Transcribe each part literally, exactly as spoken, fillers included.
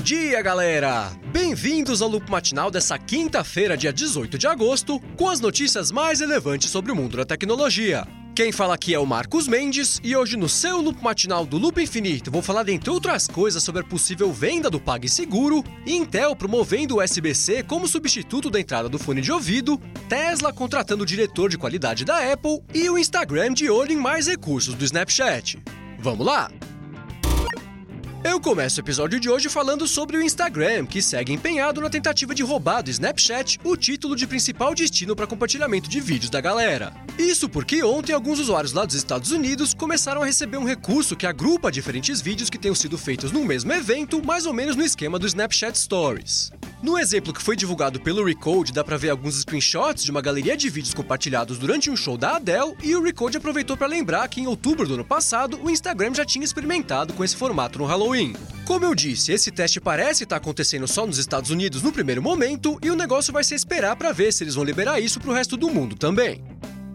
dia, galera! Bem-vindos ao Loop Matinal dessa quinta-feira, dia dezoito de agosto, com as notícias mais relevantes sobre o mundo da tecnologia. Quem fala aqui é o Marcos Mendes, e hoje no seu Loop Matinal do Loop Infinito vou falar, dentre outras coisas, sobre a possível venda do PagSeguro, Intel promovendo o U S B C como substituto da entrada do fone de ouvido, Tesla contratando o diretor de qualidade da Apple e o Instagram de olho em mais recursos do Snapchat. Vamos lá! Eu começo o episódio de hoje falando sobre o Instagram, que segue empenhado na tentativa de roubar do Snapchat o título de principal destino para compartilhamento de vídeos da galera. Isso porque ontem alguns usuários lá dos Estados Unidos começaram a receber um recurso que agrupa diferentes vídeos que tenham sido feitos no mesmo evento, mais ou menos no esquema do Snapchat Stories. No exemplo que foi divulgado pelo Recode, dá pra ver alguns screenshots de uma galeria de vídeos compartilhados durante um show da Adele, e o Recode aproveitou para lembrar que em outubro do ano passado o Instagram já tinha experimentado com esse formato no Halloween. Como eu disse, esse teste parece estar acontecendo só nos Estados Unidos no primeiro momento, e o negócio vai ser esperar para ver se eles vão liberar isso pro resto do mundo também.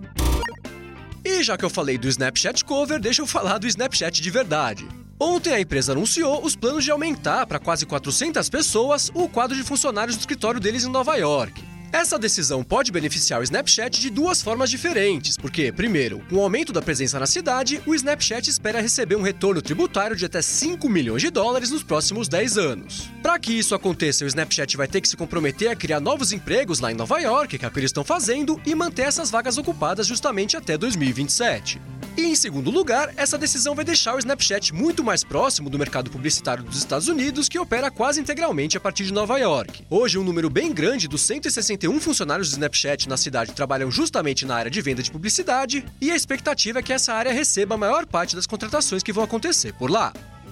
E já que eu falei do Snapchat Cover, deixa eu falar do Snapchat de verdade. Ontem a empresa anunciou os planos de aumentar para quase quatrocentas pessoas o quadro de funcionários do escritório deles em Nova York. Essa decisão pode beneficiar o Snapchat de duas formas diferentes, porque, primeiro, com o aumento da presença na cidade, o Snapchat espera receber um retorno tributário de até cinco milhões de dólares nos próximos dez anos. Para que isso aconteça, o Snapchat vai ter que se comprometer a criar novos empregos lá em Nova York, que é o que eles estão fazendo, e manter essas vagas ocupadas justamente até dois mil e vinte e sete. E, em segundo lugar, essa decisão vai deixar o Snapchat muito mais próximo do mercado publicitário dos Estados Unidos, que opera quase integralmente a partir de Nova York. Hoje, um número bem grande dos cento e sessenta e um funcionários do Snapchat na cidade trabalham justamente na área de venda de publicidade, e a expectativa é que essa área receba a maior parte das contratações que vão acontecer por lá.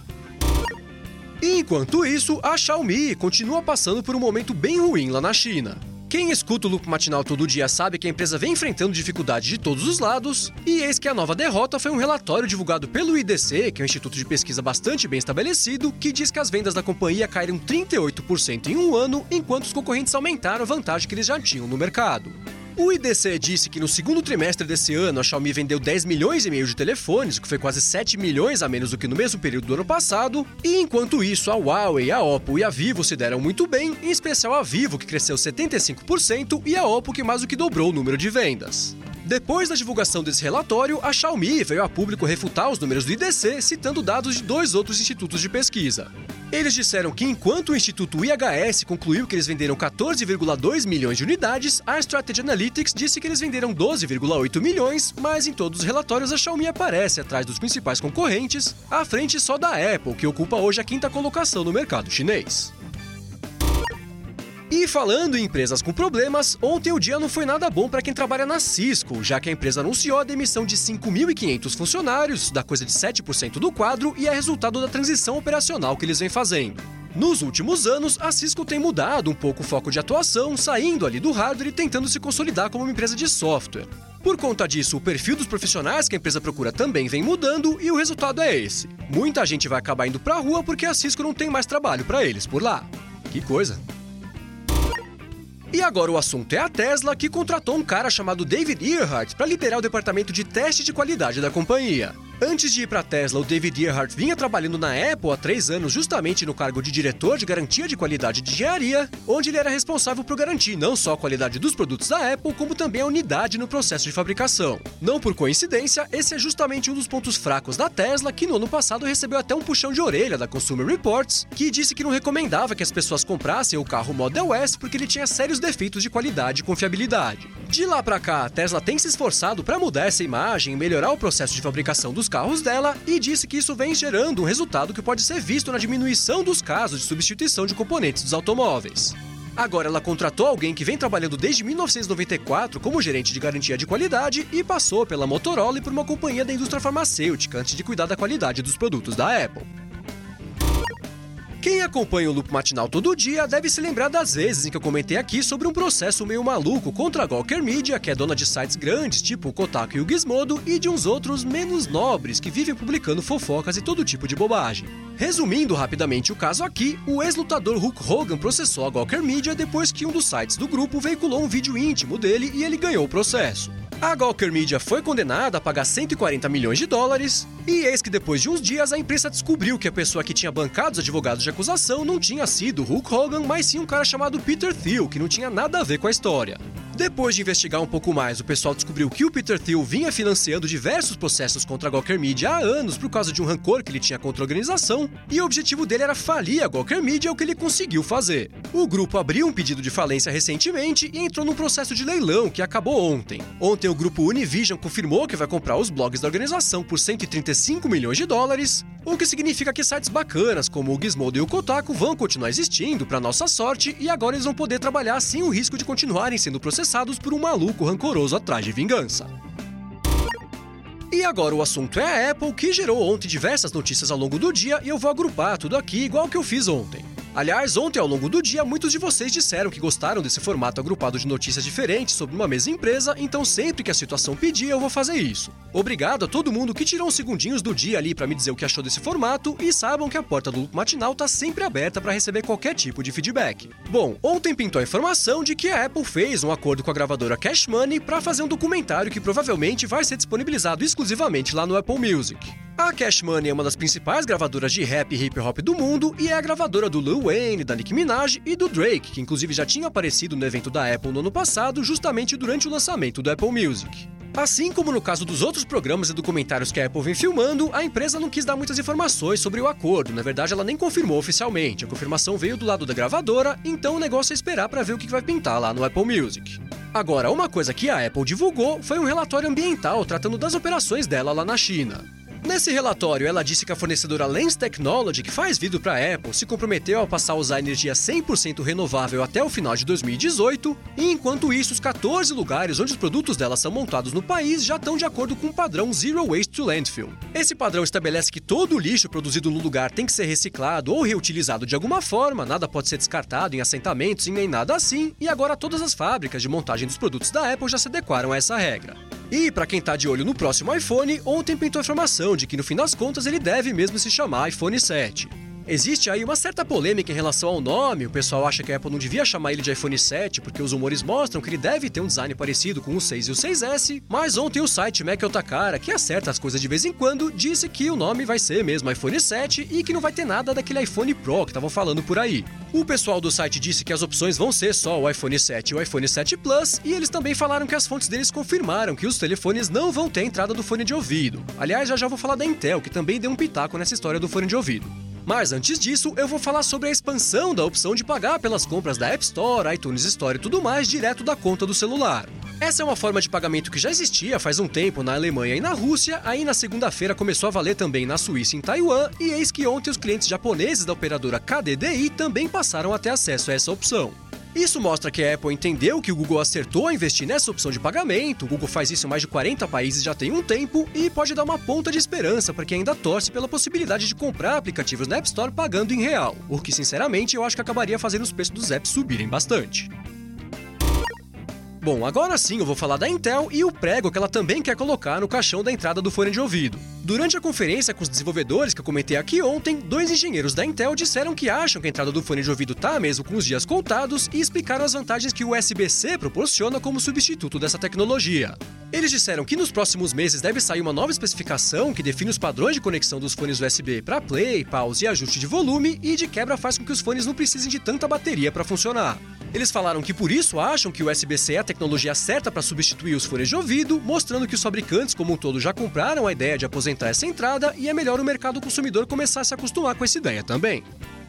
E, enquanto isso, a Xiaomi continua passando por um momento bem ruim lá na China. Quem escuta o Loop Matinal todo dia sabe que a empresa vem enfrentando dificuldades de todos os lados, e eis que a nova derrota foi um relatório divulgado pelo I D C, que é um instituto de pesquisa bastante bem estabelecido, que diz que as vendas da companhia caíram trinta e oito por cento em um ano, enquanto os concorrentes aumentaram a vantagem que eles já tinham no mercado. O I D C disse que no segundo trimestre desse ano a Xiaomi vendeu dez milhões e meio de telefones, o que foi quase sete milhões a menos do que no mesmo período do ano passado, e enquanto isso a Huawei, a Oppo e a Vivo se deram muito bem, em especial a Vivo, que cresceu setenta e cinco por cento, e a Oppo, que mais do que dobrou o número de vendas. Depois da divulgação desse relatório, a Xiaomi veio a público refutar os números do I D C, citando dados de dois outros institutos de pesquisa. Eles disseram que enquanto o Instituto I H S concluiu que eles venderam quatorze vírgula dois milhões de unidades, a Strategy Analytics disse que eles venderam doze vírgula oito milhões, mas em todos os relatórios a Xiaomi aparece atrás dos principais concorrentes, à frente só da Apple, que ocupa hoje a quinta colocação no mercado chinês. E falando em empresas com problemas, ontem o dia não foi nada bom para quem trabalha na Cisco, já que a empresa anunciou a demissão de cinco mil e quinhentos funcionários, da coisa de sete por cento do quadro, e é resultado da transição operacional que eles vêm fazendo. Nos últimos anos, a Cisco tem mudado um pouco o foco de atuação, saindo ali do hardware e tentando se consolidar como uma empresa de software. Por conta disso, o perfil dos profissionais que a empresa procura também vem mudando, e o resultado é esse. Muita gente vai acabar indo pra rua porque a Cisco não tem mais trabalho para eles por lá. Que coisa! E agora o assunto é a Tesla, que contratou um cara chamado David Earhart para liderar o departamento de teste de qualidade da companhia. Antes de ir para a Tesla, o David Earhart vinha trabalhando na Apple há três anos justamente no cargo de diretor de garantia de qualidade de engenharia, onde ele era responsável por garantir não só a qualidade dos produtos da Apple, como também a unidade no processo de fabricação. Não por coincidência, esse é justamente um dos pontos fracos da Tesla, que no ano passado recebeu até um puxão de orelha da Consumer Reports, que disse que não recomendava que as pessoas comprassem o carro Model S porque ele tinha sérios defeitos de qualidade e confiabilidade. De lá para cá, a Tesla tem se esforçado para mudar essa imagem e melhorar o processo de fabricação dos carros dela, e disse que isso vem gerando um resultado que pode ser visto na diminuição dos casos de substituição de componentes dos automóveis. Agora ela contratou alguém que vem trabalhando desde mil novecentos e noventa e quatro como gerente de garantia de qualidade e passou pela Motorola e por uma companhia da indústria farmacêutica antes de cuidar da qualidade dos produtos da Apple. Quem acompanha o Loop Matinal todo dia deve se lembrar das vezes em que eu comentei aqui sobre um processo meio maluco contra a Gawker Media, que é dona de sites grandes tipo o Kotaku e o Gizmodo, e de uns outros menos nobres que vivem publicando fofocas e todo tipo de bobagem. Resumindo rapidamente o caso aqui, o ex-lutador Hulk Hogan processou a Gawker Media depois que um dos sites do grupo veiculou um vídeo íntimo dele e ele ganhou o processo. A Gawker Media foi condenada a pagar cento e quarenta milhões de dólares, e eis que depois de uns dias a imprensa descobriu que a pessoa que tinha bancado os advogados de acusação não tinha sido Hulk Hogan, mas sim um cara chamado Peter Thiel, que não tinha nada a ver com a história. Depois de investigar um pouco mais, o pessoal descobriu que o Peter Thiel vinha financiando diversos processos contra a Gawker Media há anos por causa de um rancor que ele tinha contra a organização, e o objetivo dele era falir a Gawker Media, o que ele conseguiu fazer. O grupo abriu um pedido de falência recentemente e entrou num processo de leilão que acabou ontem. Ontem o grupo Univision confirmou que vai comprar os blogs da organização por cento e trinta e cinco milhões de dólares, o que significa que sites bacanas como o Gizmodo e o Kotaku vão continuar existindo para nossa sorte, e agora eles vão poder trabalhar sem o risco de continuarem sendo processados por um maluco rancoroso atrás de vingança. E agora o assunto é a Apple, que gerou ontem diversas notícias ao longo do dia, e eu vou agrupar tudo aqui igual que eu fiz ontem. Aliás, ontem ao longo do dia, muitos de vocês disseram que gostaram desse formato agrupado de notícias diferentes sobre uma mesma empresa, então sempre que a situação pedir, eu vou fazer isso. Obrigado a todo mundo que tirou uns segundinhos do dia ali pra me dizer o que achou desse formato, e saibam que a porta do Loop Matinal tá sempre aberta para receber qualquer tipo de feedback. Bom, ontem pintou a informação de que a Apple fez um acordo com a gravadora Cash Money para fazer um documentário que provavelmente vai ser disponibilizado exclusivamente lá no Apple Music. A Cash Money é uma das principais gravadoras de rap e hip hop do mundo e é a gravadora do Lil Wayne, da Nicki Minaj e do Drake, que inclusive já tinha aparecido no evento da Apple no ano passado, justamente durante o lançamento do Apple Music. Assim como no caso dos outros programas e documentários que a Apple vem filmando, a empresa não quis dar muitas informações sobre o acordo. Na verdade, ela nem confirmou oficialmente. A confirmação veio do lado da gravadora, então o negócio é esperar para ver o que vai pintar lá no Apple Music. Agora, uma coisa que a Apple divulgou foi um relatório ambiental tratando das operações dela lá na China. Nesse relatório, ela disse que a fornecedora Lens Technology, que faz vidro para a Apple, se comprometeu a passar a usar energia cem por cento renovável até o final de dois mil e dezoito, e enquanto isso, os quatorze lugares onde os produtos dela são montados no país já estão de acordo com o padrão Zero Waste to Landfill. Esse padrão estabelece que todo o lixo produzido no lugar tem que ser reciclado ou reutilizado de alguma forma, nada pode ser descartado em assentamentos e nem nada assim, e agora todas as fábricas de montagem dos produtos da Apple já se adequaram a essa regra. E, pra quem tá de olho no próximo iPhone, ontem pintou a informação de que no fim das contas ele deve mesmo se chamar iPhone sete. Existe aí uma certa polêmica em relação ao nome, o pessoal acha que a Apple não devia chamar ele de iPhone sete porque os rumores mostram que ele deve ter um design parecido com o seis e o seis S, mas ontem o site Mac Otakara, que acerta as coisas de vez em quando, disse que o nome vai ser mesmo iPhone sete e que não vai ter nada daquele iPhone Pro que estavam falando por aí. O pessoal do site disse que as opções vão ser só o iPhone sete e o iPhone sete Plus, e eles também falaram que as fontes deles confirmaram que os telefones não vão ter a entrada do fone de ouvido. Aliás, já já vou falar da Intel, que também deu um pitaco nessa história do fone de ouvido. Mas antes disso, eu vou falar sobre a expansão da opção de pagar pelas compras da App Store, iTunes Store e tudo mais direto da conta do celular. Essa é uma forma de pagamento que já existia faz um tempo na Alemanha e na Rússia, aí na segunda-feira começou a valer também na Suíça e em Taiwan, e eis que ontem os clientes japoneses da operadora K D D I também passaram a ter acesso a essa opção. Isso mostra que a Apple entendeu que o Google acertou a investir nessa opção de pagamento, o Google faz isso em mais de quarenta países já tem um tempo, e pode dar uma ponta de esperança para quem ainda torce pela possibilidade de comprar aplicativos na App Store pagando em real, o que sinceramente eu acho que acabaria fazendo os preços dos apps subirem bastante. Bom, agora sim eu vou falar da Intel e o prego que ela também quer colocar no caixão da entrada do fone de ouvido. Durante a conferência com os desenvolvedores que eu comentei aqui ontem, dois engenheiros da Intel disseram que acham que a entrada do fone de ouvido tá mesmo com os dias contados e explicaram as vantagens que o U S B C proporciona como substituto dessa tecnologia. Eles disseram que nos próximos meses deve sair uma nova especificação que define os padrões de conexão dos fones U S B para play, pause e ajuste de volume, e de quebra faz com que os fones não precisem de tanta bateria para funcionar. Eles falaram que por isso acham que o U S B C é a tecnologia certa para substituir os fones de ouvido, mostrando que os fabricantes como um todo já compraram a ideia de aposentar essa entrada e é melhor o mercado consumidor começar a se acostumar com essa ideia também.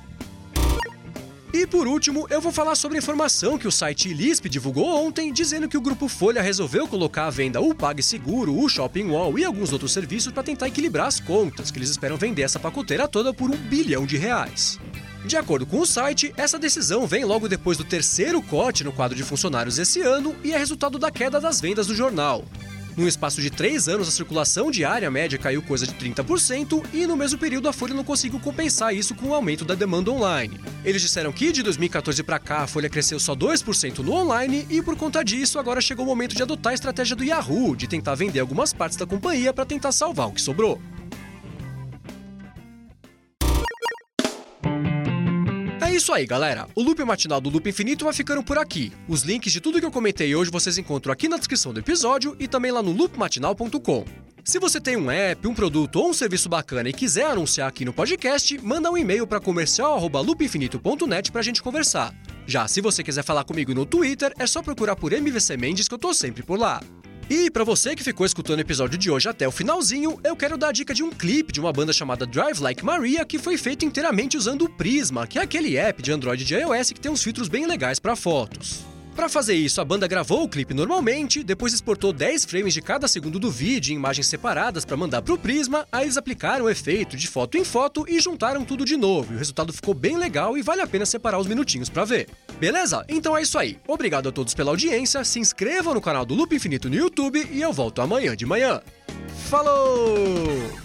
E por último, eu vou falar sobre a informação que o site Lisp divulgou ontem, dizendo que o Grupo Folha resolveu colocar à venda o PagSeguro, o Shopping Mall e alguns outros serviços para tentar equilibrar as contas, que eles esperam vender essa pacoteira toda por um bilhão de reais. De acordo com o site, essa decisão vem logo depois do terceiro corte no quadro de funcionários esse ano e é resultado da queda das vendas do jornal. Num espaço de três anos, a circulação diária média caiu coisa de trinta por cento e no mesmo período a Folha não conseguiu compensar isso com o aumento da demanda online. Eles disseram que de dois mil e quatorze para cá a Folha cresceu só dois por cento no online e por conta disso agora chegou o momento de adotar a estratégia do Yahoo, de tentar vender algumas partes da companhia para tentar salvar o que sobrou. É isso aí, galera. O Loop Matinal do Loop Infinito vai ficando por aqui. Os links de tudo que eu comentei hoje vocês encontram aqui na descrição do episódio e também lá no loop matinal ponto com. Se você tem um app, um produto ou um serviço bacana e quiser anunciar aqui no podcast, manda um e-mail para comercial arroba loop infinito ponto net pra gente conversar. Já se você quiser falar comigo no Twitter, é só procurar por M V C Mendes que eu tô sempre por lá. E pra você que ficou escutando o episódio de hoje até o finalzinho, eu quero dar a dica de um clipe de uma banda chamada Drive Like Maria que foi feito inteiramente usando o Prisma, que é aquele app de Android e de iOS que tem uns filtros bem legais pra fotos. Para fazer isso, a banda gravou o clipe normalmente, depois exportou dez frames de cada segundo do vídeo em imagens separadas para mandar pro Prisma, aí eles aplicaram o efeito de foto em foto e juntaram tudo de novo, e o resultado ficou bem legal e vale a pena separar os minutinhos para ver. Beleza? Então é isso aí. Obrigado a todos pela audiência, se inscrevam no canal do Loop Infinito no YouTube e eu volto amanhã de manhã. Falou!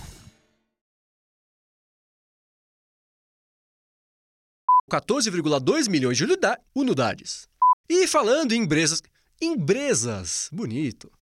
quatorze vírgula dois milhões de unidades. E falando em empresas... Empresas, bonito.